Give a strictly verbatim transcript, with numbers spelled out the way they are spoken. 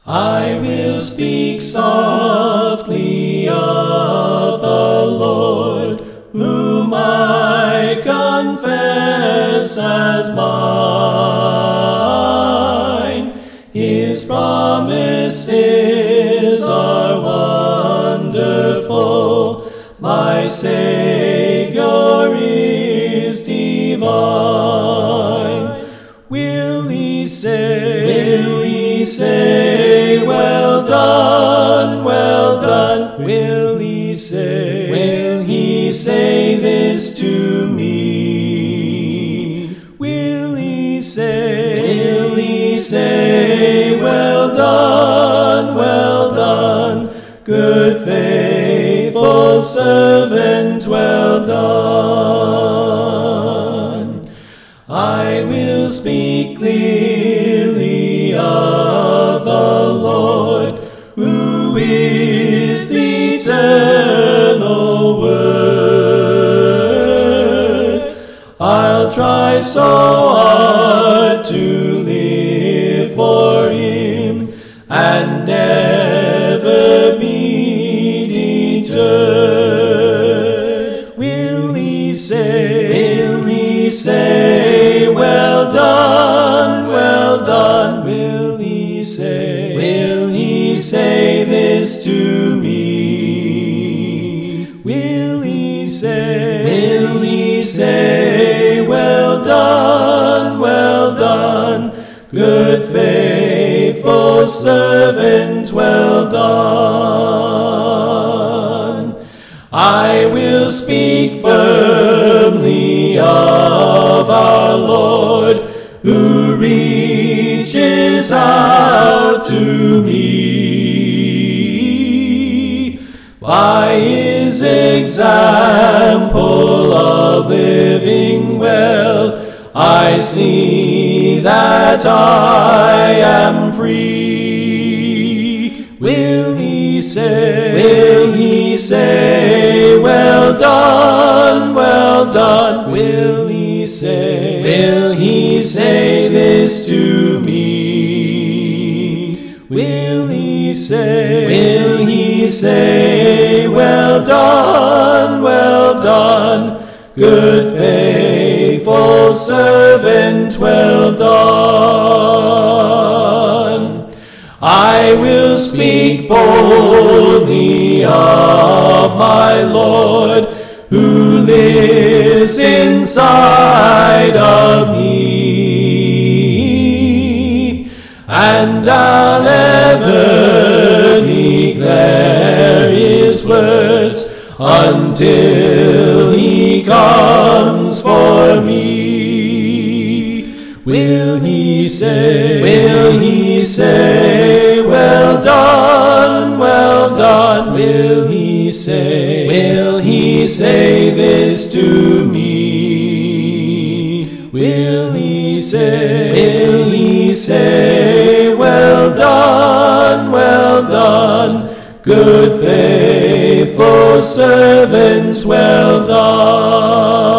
I will speak softly of the Lord, whom I confess as mine. His promises are wonderful. My Savior is divine. Will he say, will he say, well done, well done? Will he say, will he say this to me? Will he say, will he say, well done, well done, good faithful servant, well done. I will speak clearly of the Lord, who is the eternal Word. I'll try so hard to live for Him and never be deterred. Will He say, will He say, well done, well done? Will He say, will He say this to me? Will He say, will He say, well done, well done, good faithful servant, well done? I will speak firmly of our Lord, who reaches out to me. By His example of living well, I see that I am free. Will He say, will He say, well done, well done? Will He say, will He say this to me? Will He say, will He say, well done, well done, good faithful servant, well done? I will speak boldly of my Lord, who lives inside of me, and I'll ever declare His words until He comes for me. Will He say, will He say, well done, well done? Will He say, will He say this to me? Will He say, will He say, well done, well done, good faithful servants, well done?